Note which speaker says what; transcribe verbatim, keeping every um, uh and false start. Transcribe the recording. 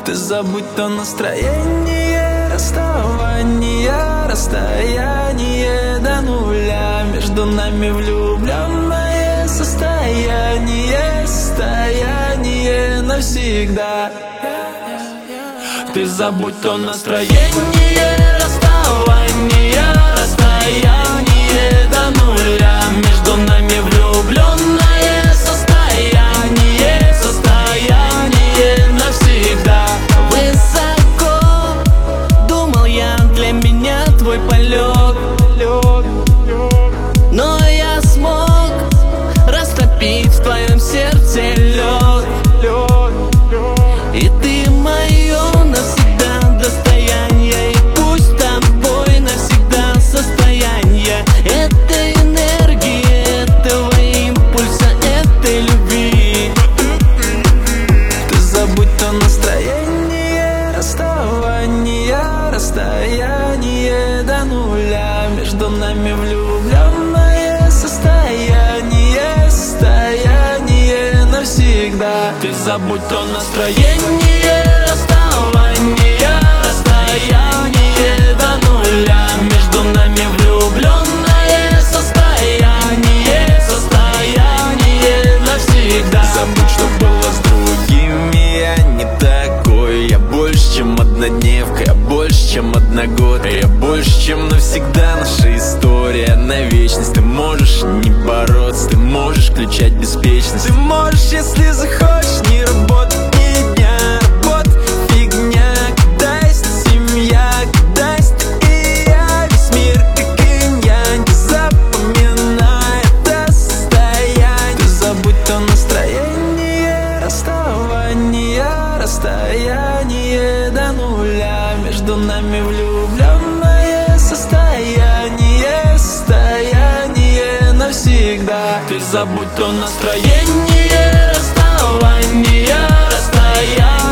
Speaker 1: Ты забудь то настроение, расставание, расстояние до нуля. Между нами влюбленное состояние, состояние навсегда. Ты забудь то настроение, расставание, расстояние до нуля. Между нами влюбленное состояние, состояние навсегда.
Speaker 2: Высоко думал я, для меня твой полет, но я смог растопить в твоем сердце лед. И ты мое навсегда достояние, и пусть с тобой навсегда состояние этой энергии, этого импульса, этой любви.
Speaker 1: Ты забудь то настроение, расставание, расстояние до нуля. Между нами влюбленное состояние, состояние навсегда.
Speaker 2: Ты забудь то настроение, расставание, расстояние до нуля. Между нами влюбленное состояние, состояние навсегда.
Speaker 1: Забудь, что было с другими, я не такой. Я больше, чем однодневка, я больше, чем одногодка. Я больше, чем навсегда, наша история на вечность. Ты можешь не бороться, ты можешь включать беспечность. Ты можешь, если захочешь, не работать ни дня. Работа фигня, когда есть семья, когда есть ты и я. Весь мир как инь-янь, запоминай это состояние. Ты забудь то настроение, расставание, расстояние до нуля. Между нами влюбленное состояние, состояние навсегда.
Speaker 2: Ты забудь то настроение, расставание, расстояние